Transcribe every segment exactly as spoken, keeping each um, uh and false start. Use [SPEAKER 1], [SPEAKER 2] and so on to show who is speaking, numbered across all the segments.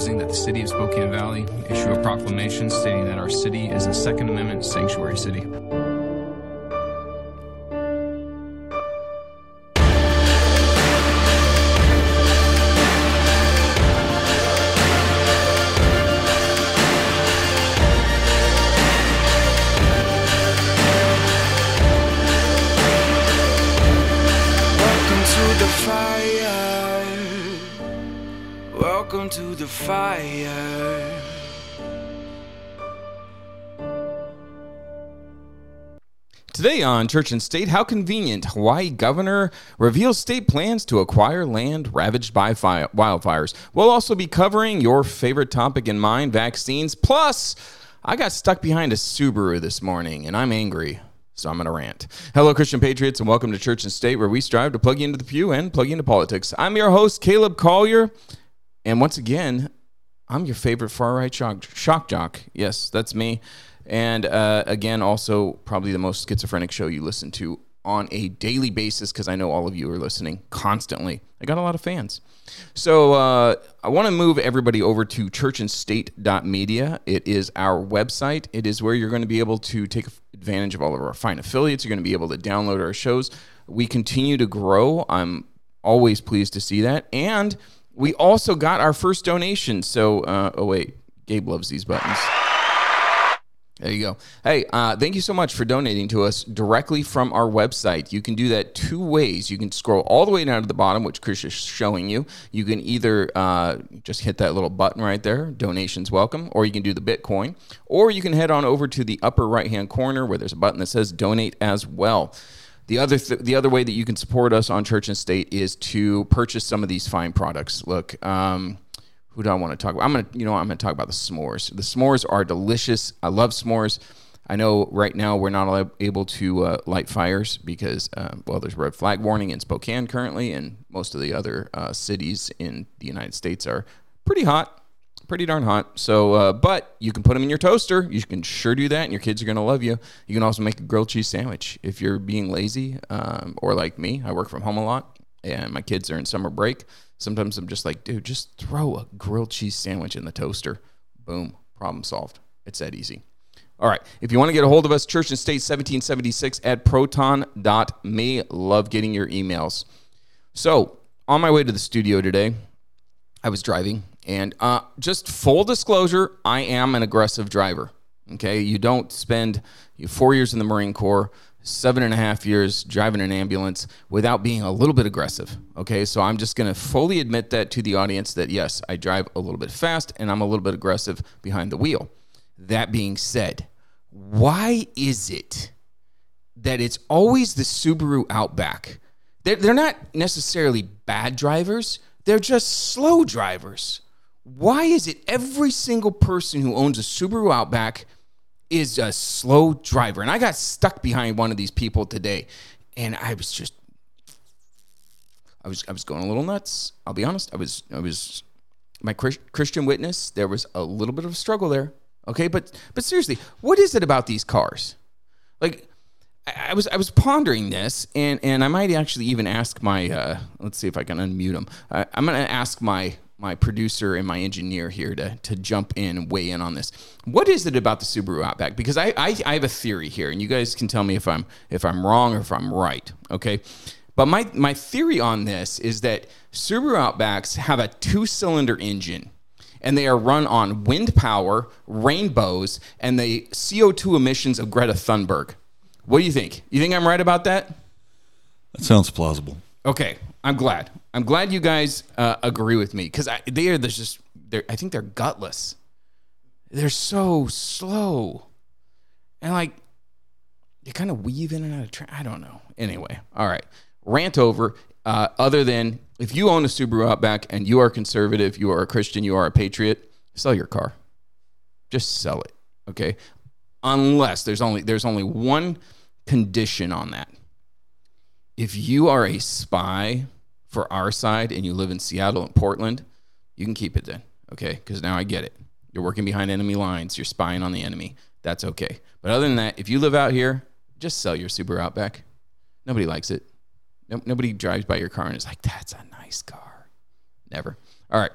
[SPEAKER 1] proposing that the City of Spokane Valley issue a proclamation stating that our city is a Second Amendment sanctuary city.
[SPEAKER 2] Welcome to the fire.
[SPEAKER 3] Today on Church and State, how convenient. Hawaii governor reveals state plans to acquire land ravaged by fire, wildfires. We'll also be covering your favorite topic in mind, vaccines. Plus, I got stuck behind a Subaru this morning, and I'm angry. So I'm going to rant. Hello, Christian Patriots, and welcome to Church and State, where we strive to plug you into the pew and plug you into politics. I'm your host, Caleb Collier. And once again, I'm your favorite far-right shock, shock jock. Yes, that's me. And uh, again, also probably the most schizophrenic show you listen to on a daily basis, because I know all of you are listening constantly. I got a lot of fans. So uh, I want to move everybody over to church and state dot media. It is our website. It is where you're going to be able to take advantage of all of our fine affiliates. You're going to be able to download our shows. We continue to grow. I'm always pleased to see that. And we also got our first donation. So, uh, oh, wait. Gabe loves these buttons. There you go. Hey, uh, thank you so much for donating to us directly from our website. You can do that two ways. You can scroll all the way down to the bottom, which Chris is showing you. You can either uh, just hit that little button right there, donations welcome, or you can do the Bitcoin, or you can head on over to the upper right-hand corner where there's a button that says donate as well. The other th- the other way that you can support us on Church and State is to purchase some of these fine products. Look, um, who do I want to talk about? I'm gonna, you know, I'm gonna talk about the s'mores. The s'mores are delicious. I love s'mores. I know right now we're not able to uh, light fires because, uh, well, there's red flag warning in Spokane currently, and most of the other uh, cities in the United States are pretty hot. Pretty darn hot. So, uh, but you can put them in your toaster. You can sure do that, and your kids are going to love you. You can also make a grilled cheese sandwich if you're being lazy, um, or like me. I work from home a lot, and my kids are in summer break. Sometimes I'm just like, dude, just throw a grilled cheese sandwich in the toaster. Boom, problem solved. It's that easy. All right. If you want to get a hold of us, Church and State seventeen seventy-six at proton dot me. Love getting your emails. So, on my way to the studio today, I was driving. And uh, just full disclosure, I am an aggressive driver, okay? You don't spend you four years in the Marine Corps, seven and a half years driving an ambulance without being a little bit aggressive, okay? So I'm just going to fully admit that to the audience that, yes, I drive a little bit fast and I'm a little bit aggressive behind the wheel. That being said, why is it that it's always the Subaru Outback? They're, they're not necessarily bad drivers. They're just slow drivers. Why is it every single person who owns a Subaru Outback is a slow driver? And I got stuck behind one of these people today, and I was just, I was, I was going a little nuts. I'll be honest. I was, I was, my Christian witness. There was a little bit of a struggle there. Okay, but, but seriously, what is it about these cars? Like, I, I was, I was pondering this, and, and I might actually even ask my, uh, let's see if I can unmute him. Uh, I'm going to ask my. my producer and my engineer here to, to jump in and weigh in on this. What is it about the Subaru Outback? Because I, I I have a theory here, and you guys can tell me if I'm if I'm wrong or if I'm right, okay? But my, my theory on this is that Subaru Outbacks have a two-cylinder engine, and they are run on wind power, rainbows, and the C O two emissions of Greta Thunberg. What do you think? You think I'm right about that?
[SPEAKER 4] That sounds plausible.
[SPEAKER 3] Okay, I'm glad. I'm glad you guys uh, agree with me, because they are there's just they're I think they're gutless. They're so slow, and like they kind of weave in and out of tra- I don't know. Anyway, all right, rant over. Uh, other than if you own a Subaru Outback and you are conservative, you are a Christian, you are a patriot, sell your car. Just sell it, okay? Unless there's only there's only one condition on that. If you are a spy for our side and you live in Seattle and Portland, you can keep it then, okay? Because now I get it. You're working behind enemy lines. You're spying on the enemy. That's okay. But other than that, if you live out here, just sell your Subaru Outback. Nobody likes it. No, nobody drives by your car and is like, that's a nice car. Never. All right.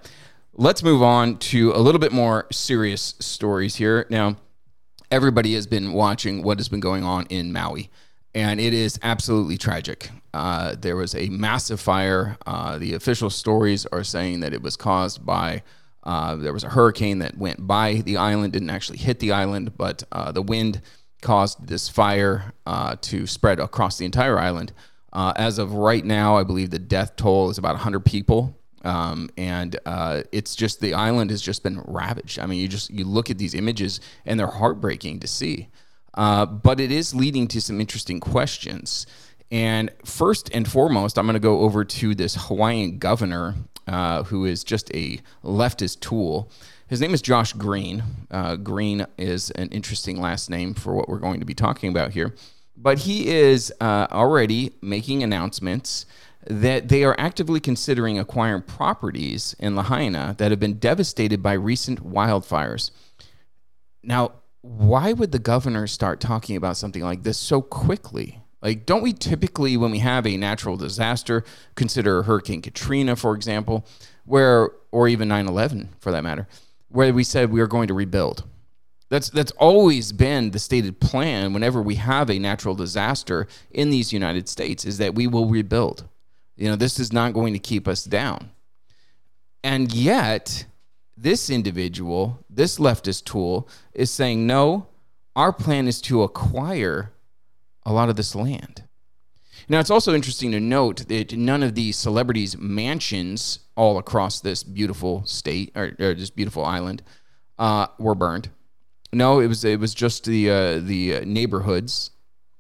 [SPEAKER 3] let's move on to a little bit more serious stories here. Now, everybody has been watching what has been going on in Maui, and it is absolutely tragic. Uh, there was a massive fire. Uh, the official stories are saying that it was caused by, uh, there was a hurricane that went by the island, didn't actually hit the island, but uh, the wind caused this fire uh, to spread across the entire island. Uh, as of right now, I believe the death toll is about one hundred people. Um, and uh, it's just, the island has just been ravaged. I mean, you just, you look at these images and they're heartbreaking to see. Uh, but it is leading to some interesting questions. And first and foremost, I'm going to go over to this Hawaiian governor uh, who is just a leftist tool. His name is Josh Green. Uh, Green is an interesting last name for what we're going to be talking about here. But he is uh, already making announcements that they are actively considering acquiring properties in Lahaina that have been devastated by recent wildfires. Now, why would the governor start talking about something like this so quickly? Like, don't we typically, when we have a natural disaster, consider Hurricane Katrina, for example, where, or even nine eleven for that matter, where we said we are going to rebuild? That's that's always been the stated plan whenever we have a natural disaster in these United States, is that we will rebuild. You know, this is not going to keep us down. And yet, this individual, this leftist tool, is saying, no, our plan is to acquire a lot of this land. Now, it's also interesting to note that none of these celebrities' mansions all across this beautiful state, or, or this beautiful island, uh, were burned. No, it was it was just the uh, the neighborhoods.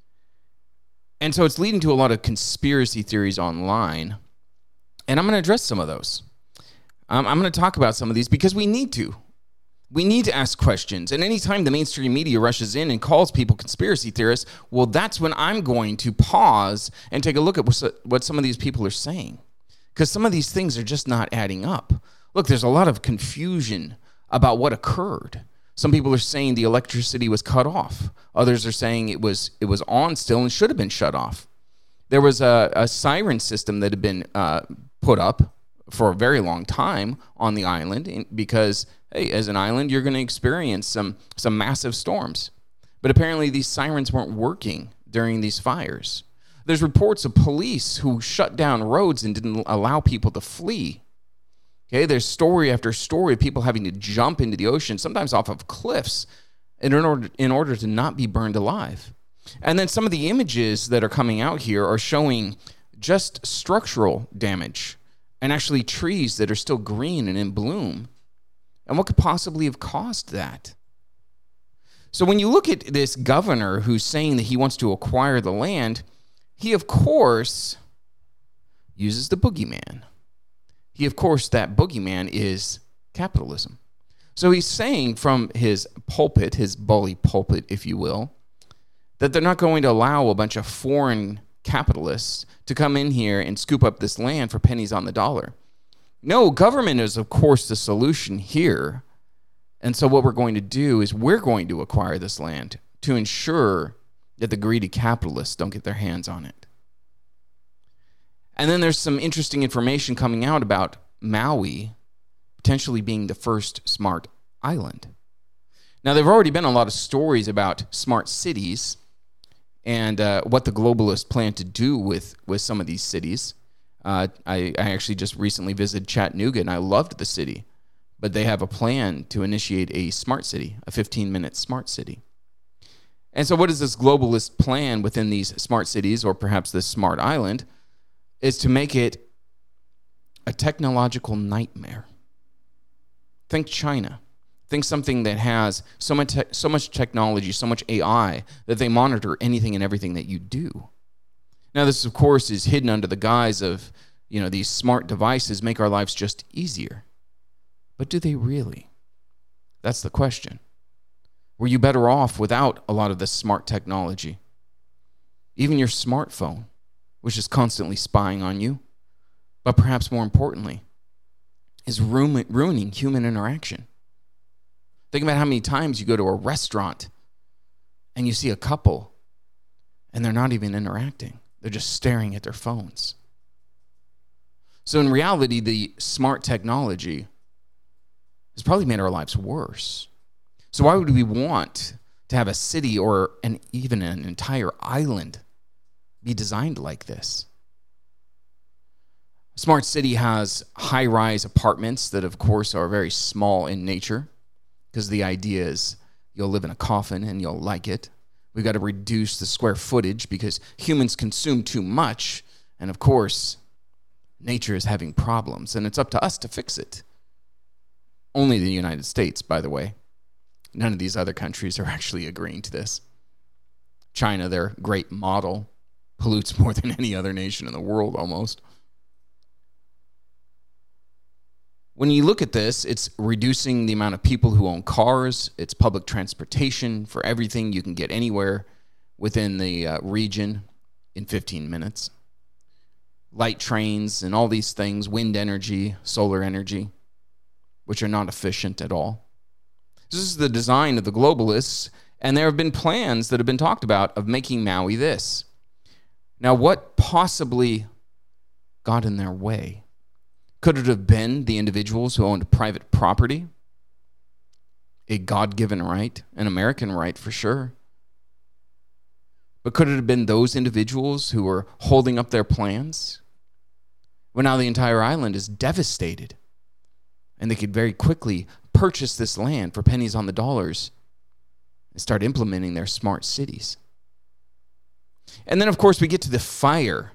[SPEAKER 3] And so it's leading to a lot of conspiracy theories online. And I'm going to address some of those. Um, I'm going to talk about some of these because we need to. We need to ask questions. And anytime the mainstream media rushes in and calls people conspiracy theorists, well, that's when I'm going to pause and take a look at what some of these people are saying. Because some of these things are just not adding up. Look, there's a lot of confusion about what occurred. Some people are saying the electricity was cut off. Others are saying it was it was on still and should have been shut off. There was a, a siren system that had been uh, put up for a very long time on the island because, hey, as an island, you're going to experience some some massive storms. But apparently these sirens weren't working during these fires. There's reports of police who shut down roads and didn't allow people to flee. Okay, there's story after story of people having to jump into the ocean, sometimes off of cliffs, in order, in order to not be burned alive. And then some of the images that are coming out here are showing just structural damage and actually trees that are still green and in bloom. And what could possibly have caused that? So when you look at this governor who's saying that he wants to acquire the land, he, of course, uses the boogeyman. He, of course, that boogeyman is capitalism. So he's saying from his pulpit, his bully pulpit, if you will, that they're not going to allow a bunch of foreign capitalists to come in here and scoop up this land for pennies on the dollar. No, government is, of course, the solution here. And so what we're going to do is we're going to acquire this land to ensure that the greedy capitalists don't get their hands on it. And then there's some interesting information coming out about Maui potentially being the first smart island. Now, there have already been a lot of stories about smart cities and uh, what the globalists plan to do with, with some of these cities. Uh, I, I actually just recently visited Chattanooga, and I loved the city. But they have a plan to initiate a smart city, a fifteen-minute smart city. And so what is this globalist plan within these smart cities, or perhaps this smart island, is to make it a technological nightmare. Think China. Think something that has so much te- so much technology, so much A I, that they monitor anything and everything that you do. Now, this, of course, is hidden under the guise of, you know, these smart devices make our lives just easier. But do they really? That's the question. Were you better off without a lot of this smart technology? Even your smartphone, which is constantly spying on you, but perhaps more importantly, is ruin- ruining human interaction. Think about how many times you go to a restaurant and you see a couple and they're not even interacting. They're just staring at their phones. So in reality, the smart technology has probably made our lives worse. So why would we want to have a city or an, even an entire island be designed like this? Smart City has high-rise apartments that, of course, are very small in nature, because the idea is you'll live in a coffin and you'll like it. We've got to reduce the square footage because humans consume too much. And, of course, nature is having problems, and it's up to us to fix it. Only the United States, by the way. None of these other countries are actually agreeing to this. China, their great model, pollutes more than any other nation in the world almost. When you look at this, it's reducing the amount of people who own cars. It's public transportation for everything. You can get anywhere within the uh, region in fifteen minutes. Light trains and all these things, wind energy, solar energy, which are not efficient at all. This is the design of the globalists, and there have been plans that have been talked about of making Maui this. Now, what possibly got in their way? Could it have been the individuals who owned private property? A God-given right, an American right for sure. But could it have been those individuals who were holding up their plans? Well, now the entire island is devastated, and they could very quickly purchase this land for pennies on the dollars and start implementing their smart cities. And then, of course, we get to the fire.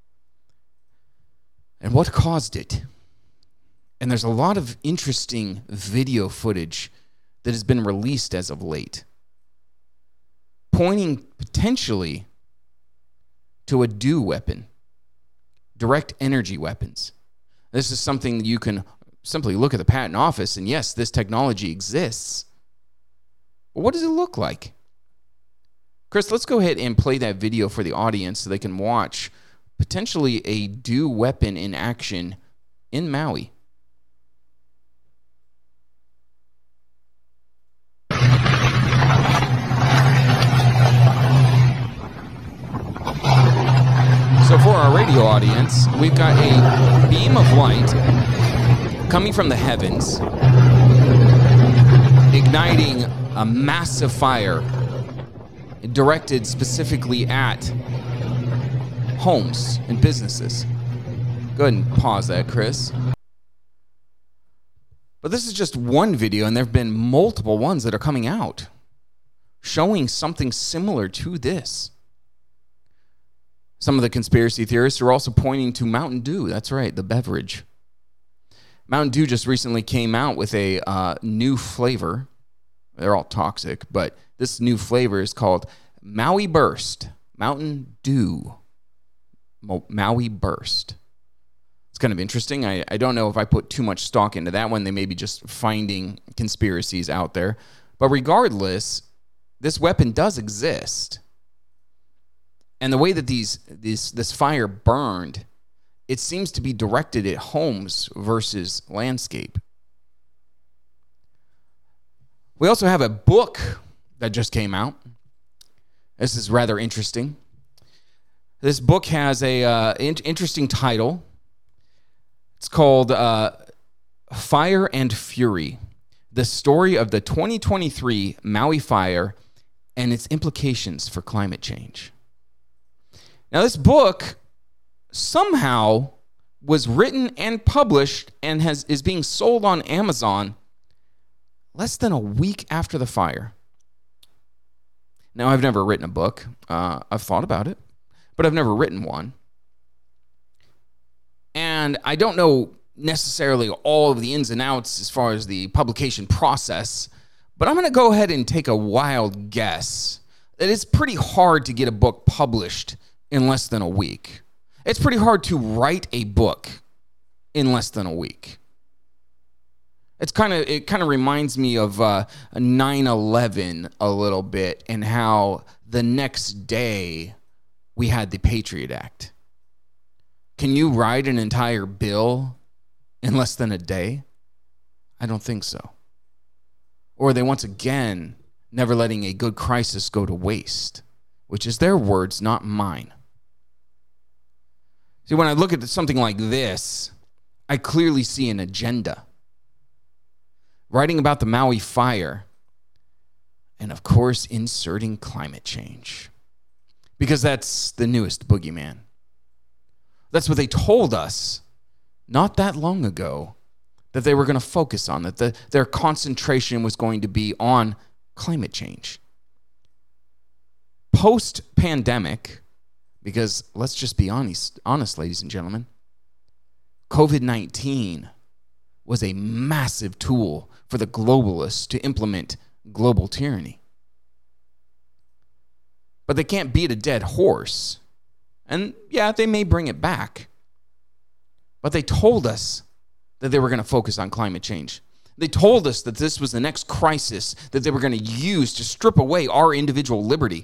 [SPEAKER 3] And what caused it? And there's a lot of interesting video footage that has been released as of late, pointing potentially to a DEW weapon, direct energy weapons. This is something that you can simply look at the patent office, and yes, this technology exists. But what does it look like? Chris, let's go ahead and play that video for the audience so they can watch potentially a DEW weapon in action in Maui. So for our radio audience, we've got a beam of light coming from the heavens, igniting a massive fire directed specifically at homes and businesses. Go ahead and pause that, Chris. But this is just one video, and there have been multiple ones that are coming out showing something similar to this. Some of the conspiracy theorists are also pointing to Mountain Dew. That's right, the beverage. Mountain Dew just recently came out with a uh, new flavor. They're all toxic, but this new flavor is called Maui Burst. Mountain Dew. Mo- Maui Burst. It's kind of interesting. I, I don't know if I put too much stock into that one. They may be just finding conspiracies out there. But regardless, this weapon does exist. And the way that these, these this fire burned, it seems to be directed at homes versus landscape. We also have a book that just came out. This is rather interesting. This book has a uh, in- interesting title. It's called uh, Fire and Fury, the story of the twenty twenty-three Maui fire and its implications for climate change. Now, this book somehow was written and published and has is being sold on Amazon less than a week after the fire. Now, I've never written a book. Uh, I've thought about it, but I've never written one. And I don't know necessarily all of the ins and outs as far as the publication process, but I'm going to go ahead and take a wild guess that it's pretty hard to get a book published in less than a week. It's pretty hard to write a book in less than a week. It's kind of it kind of reminds me of uh, nine eleven a little bit, and how the next day we had the Patriot Act. Can you write an entire bill in less than a day? I don't think so. Or are they once again never letting a good crisis go to waste, which is their words, not mine. See, when I look at something like this, I clearly see an agenda. writing about the Maui fire, and of course, inserting climate change. Because that's the newest boogeyman. That's what they told us not that long ago that they were going to focus on, that the, their concentration was going to be on climate change. Post-pandemic, because let's just be honest, honest, ladies and gentlemen, covid nineteen was a massive tool for the globalists to implement global tyranny. But they can't beat a dead horse. And yeah, they may bring it back. But they told us that they were going to focus on climate change. They told us that this was the next crisis that they were going to use to strip away our individual liberty.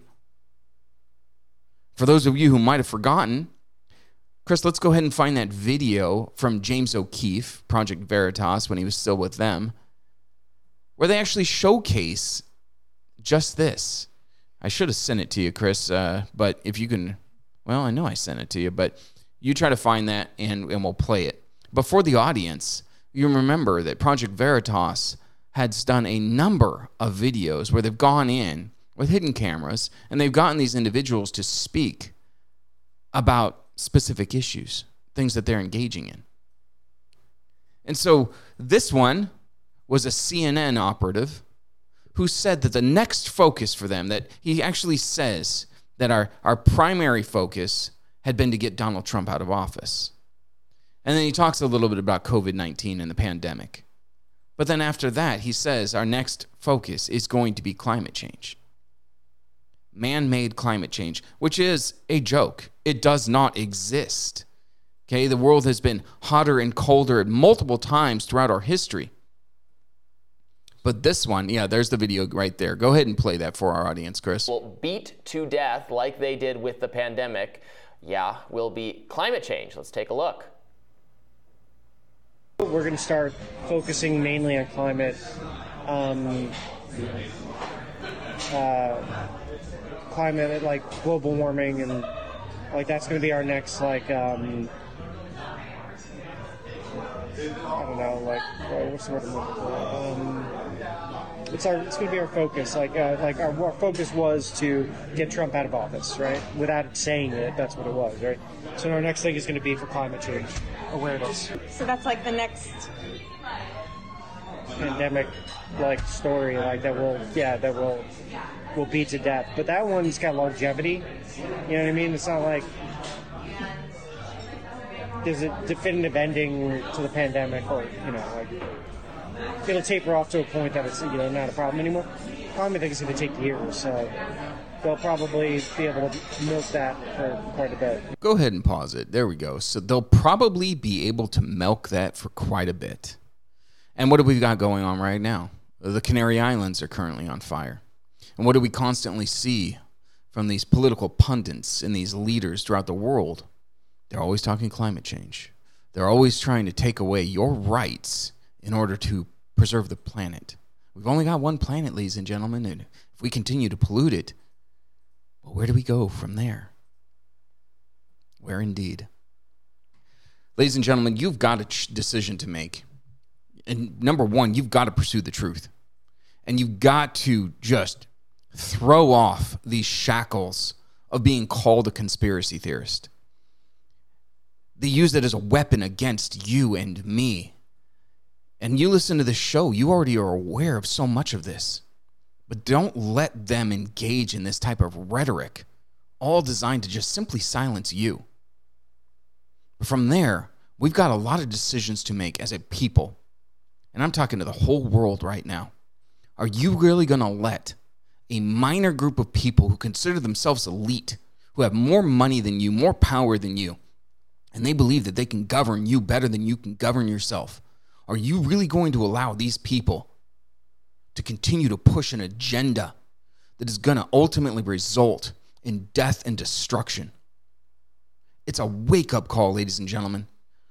[SPEAKER 3] For those of you who might have forgotten, Chris, let's go ahead and find that video from James O'Keefe, Project Veritas, when he was still with them, where they actually showcase just this. I should have sent it to you, Chris, uh, but if you can, well, I know I sent it to you, but you try to find that and, and we'll play it. But for the audience, you remember that Project Veritas has done a number of videos where they've gone in with hidden cameras and they've gotten these individuals to speak about specific issues, things that they're engaging in. And so this one was a C N N operative who said that the next focus for them, that he actually says that our, our primary focus had been to get Donald Trump out of office. And then he talks a little bit about covid nineteen and the pandemic. But then after that, he says our next focus is going to be climate change. Man-made climate change, which is a joke. It does not exist. Okay, the world has been hotter and colder multiple times throughout our history. But this one, yeah, there's the video right there. Go ahead and play that for our audience, Chris.
[SPEAKER 5] Will beat to death like they did with the pandemic, yeah, will be climate change. Let's take a look.
[SPEAKER 6] We're going to start focusing mainly on climate, um, uh, climate like global warming, and like that's going to be our next like um, I don't know, like what's the word I'm looking for? Um, it's our it's going to be our focus. Like uh, like our, our focus was to get Trump out of office, right? Without saying it, that's what it was, right? So our next thing is going to be for climate change awareness.
[SPEAKER 7] So that's like the next
[SPEAKER 6] pandemic like story, like that will yeah that will will beat to death. But that one's got longevity. You know what I mean? It's not like there's a definitive ending to the pandemic, or you know, like it'll taper off to a point that it's you know not a problem anymore. Climate, I think, is going to take years, so they'll probably be able to milk that for quite a bit.
[SPEAKER 3] Go ahead and pause it. There we go. So they'll probably be able to milk that for quite a bit. And what do we got going on right now? The Canary Islands are currently on fire. And what do we constantly see from these political pundits and these leaders throughout the world? They're always talking climate change. They're always trying to take away your rights in order to preserve the planet. We've only got one planet, ladies and gentlemen, and if we continue to pollute it, well, where do we go from there? Where indeed? Ladies and gentlemen, you've got a ch- decision to make. And number one, you've got to pursue the truth. And you've got to just throw off these shackles of being called a conspiracy theorist. They use it as a weapon against you and me. And you listen to this show, you already are aware of so much of this. But don't let them engage in this type of rhetoric, all designed to just simply silence you. But from there, we've got a lot of decisions to make as a people. And I'm talking to the whole world right now. Are you really going to let a minor group of people who consider themselves elite, who have more money than you, more power than you, and they believe that they can govern you better than you can govern yourself, are you really going to allow these people to continue to push an agenda that is going to ultimately result in death and destruction? It's a wake-up call, ladies and gentlemen.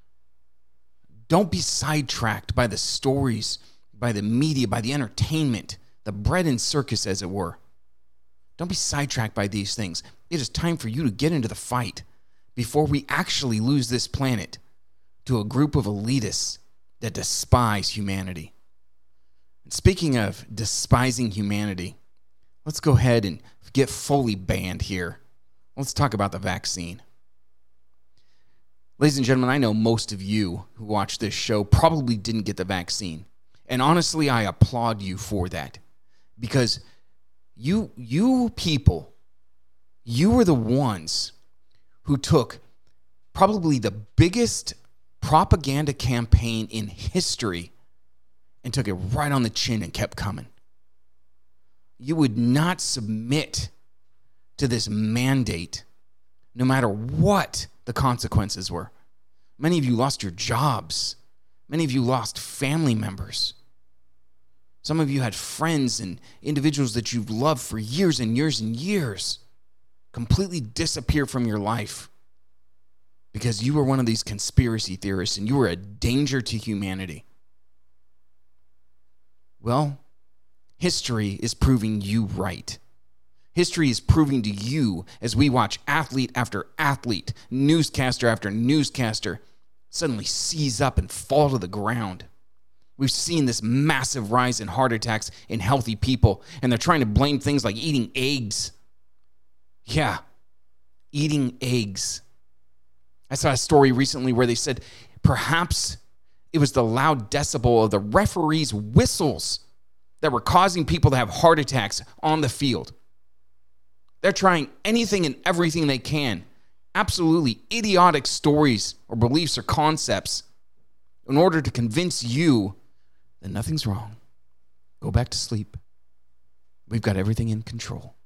[SPEAKER 3] Don't be sidetracked by the stories, by the media, by the entertainment, the bread and circus, as it were. Don't be sidetracked by these things. It is time for you to get into the fight before we actually lose this planet to a group of elitists that despise humanity. And speaking of despising humanity, let's go ahead and get fully banned here. Let's talk about the vaccine. Ladies and gentlemen, I know most of you who watch this show probably didn't get the vaccine. And honestly, I applaud you for that. Because you, you people, you were the ones who took probably the biggest propaganda campaign in history and took it right on the chin and kept coming. You would not submit to this mandate, no matter what the consequences were. Many of you lost your jobs. Many of you lost family members. Some of you had friends and individuals that you've loved for years and years and years completely disappear from your life because you were one of these conspiracy theorists and you were a danger to humanity. Well, history is proving you right. History is proving to you as we watch athlete after athlete, newscaster after newscaster suddenly seize up and fall to the ground. We've seen this massive rise in heart attacks in healthy people, and they're trying to blame things like eating eggs. Yeah, eating eggs. I saw a story recently where they said perhaps it was the loud decibel of the referees' whistles that were causing people to have heart attacks on the field. They're trying anything and everything they can, absolutely idiotic stories or beliefs or concepts, in order to convince you that nothing's wrong. Go back to sleep. We've got everything in control.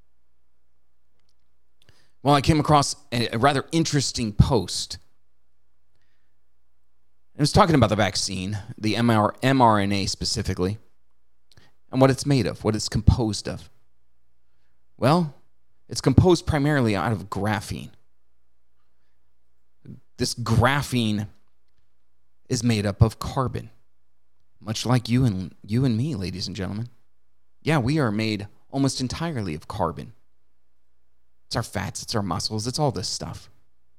[SPEAKER 3] Well, I came across a, a rather interesting post. It was talking about the vaccine, the mRNA specifically, and what it's made of, what it's composed of. Well, it's composed primarily out of graphene. This graphene is made up of carbon, much like you and you and me, ladies and gentlemen. Yeah, we are made almost entirely of carbon. It's our fats, it's our muscles, it's all this stuff.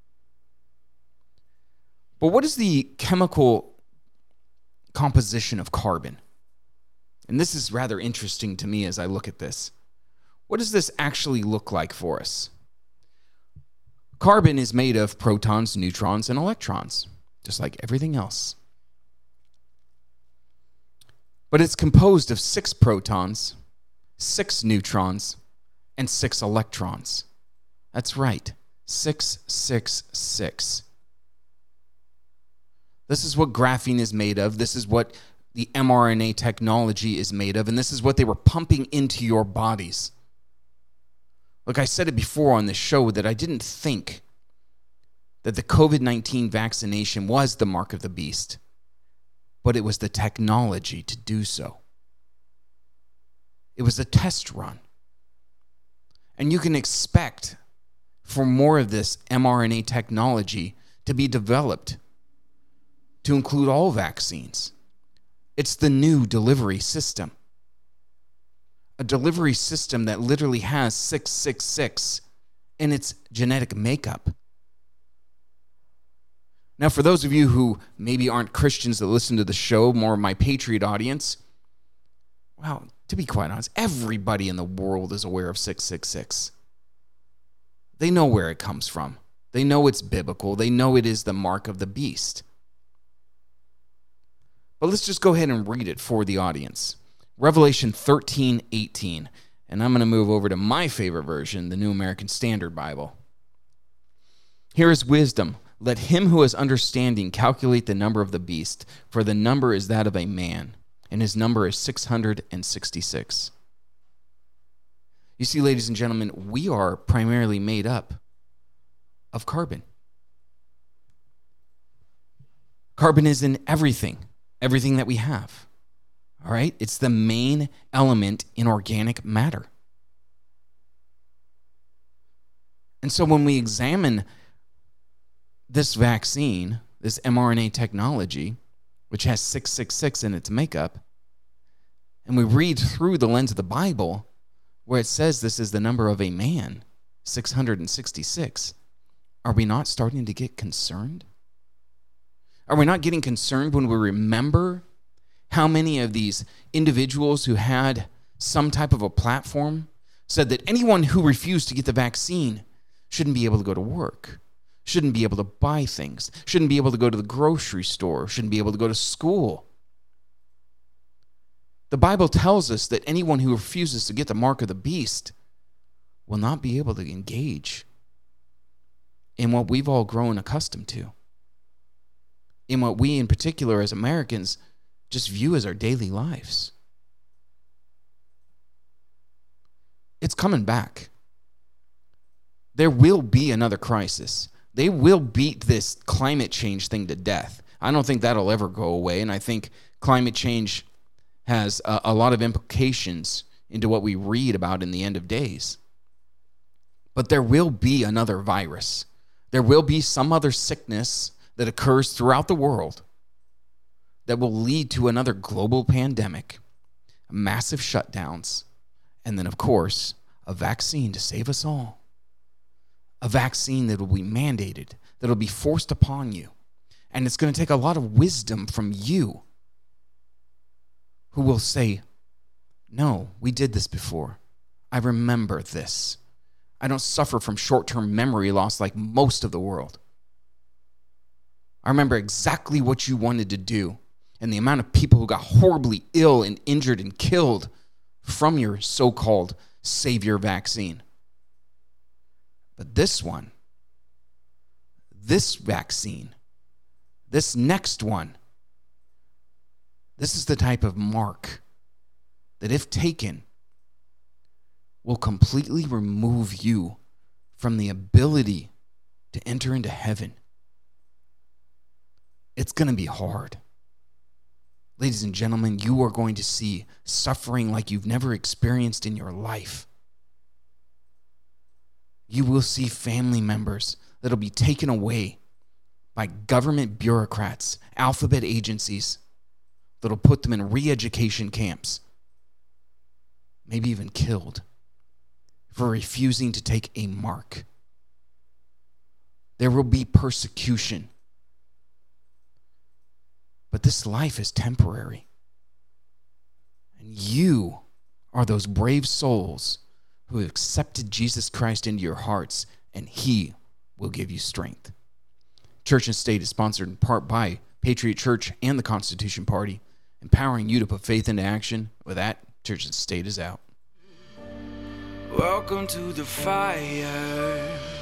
[SPEAKER 3] But what is the chemical composition of carbon? And this is rather interesting to me as I look at this. What does this actually look like for us? Carbon is made of protons, neutrons, and electrons, just like everything else. But it's composed of six protons, six neutrons, and six electrons. That's right, six, six, six. This is what graphene is made of. This is what the mRNA technology is made of, and this is what they were pumping into your bodies. Look, I said it before on this show that I didn't think that the covid nineteen vaccination was the mark of the beast, but it was the technology to do so. It was a test run. And you can expect for more of this mRNA technology to be developed to include all vaccines. It's the new delivery system. A delivery system that literally has six six six in its genetic makeup. Now, for those of you who maybe aren't Christians that listen to the show, more of my Patriot audience, well, to be quite honest, everybody in the world is aware of six six six. They know where it comes from. They know it's biblical. They know it is the mark of the beast. But let's just go ahead and read it for the audience. Revelation thirteen eighteen. And I'm going to move over to my favorite version, the New American Standard Bible. Here is wisdom. Let him who has understanding calculate the number of the beast, for the number is that of a man, and his number is six hundred sixty-six. You see, ladies and gentlemen, we are primarily made up of carbon. Carbon is in everything, everything that we have. All right? It's the main element in organic matter. And so when we examine this vaccine, this mRNA technology, which has six six six in its makeup, and we read through the lens of the Bible, where it says this is the number of a man, six hundred sixty-six, are we not starting to get concerned? Are we not getting concerned when we remember How many of these individuals who had some type of a platform said that anyone who refused to get the vaccine shouldn't be able to go to work, shouldn't be able to buy things, shouldn't be able to go to the grocery store, shouldn't be able to go to school? The Bible tells us that anyone who refuses to get the mark of the beast will not be able to engage in what we've all grown accustomed to, in what we in particular as Americans just view as our daily lives. It's coming back. There will be another crisis. They will beat this climate change thing to death. I don't think that'll ever go away, and I think climate change has a, a lot of implications into what we read about in the end of days. But there will be another virus. There will be some other sickness that occurs throughout the world that will lead to another global pandemic, massive shutdowns, and then, of course, a vaccine to save us all. A vaccine that will be mandated, that will be forced upon you. And it's going to take a lot of wisdom from you who will say, no, we did this before. I remember this. I don't suffer from short-term memory loss like most of the world. I remember exactly what you wanted to do and the amount of people who got horribly ill and injured and killed from your so-called savior vaccine. But this one, this vaccine, this next one, this is the type of mark that, if taken, will completely remove you from the ability to enter into heaven. It's going to be hard. Ladies and gentlemen, you are going to see suffering like you've never experienced in your life. You will see family members that'll be taken away by government bureaucrats, alphabet agencies that'll put them in re-education camps, maybe even killed for refusing to take a mark. There will be persecution. But this life is temporary. And you are those brave souls who have accepted Jesus Christ into your hearts, and he will give you strength. Church and State is sponsored in part by Patriot Church and the Constitution Party, empowering you to put faith into action. With that, Church and State is out.
[SPEAKER 2] Welcome to the fire.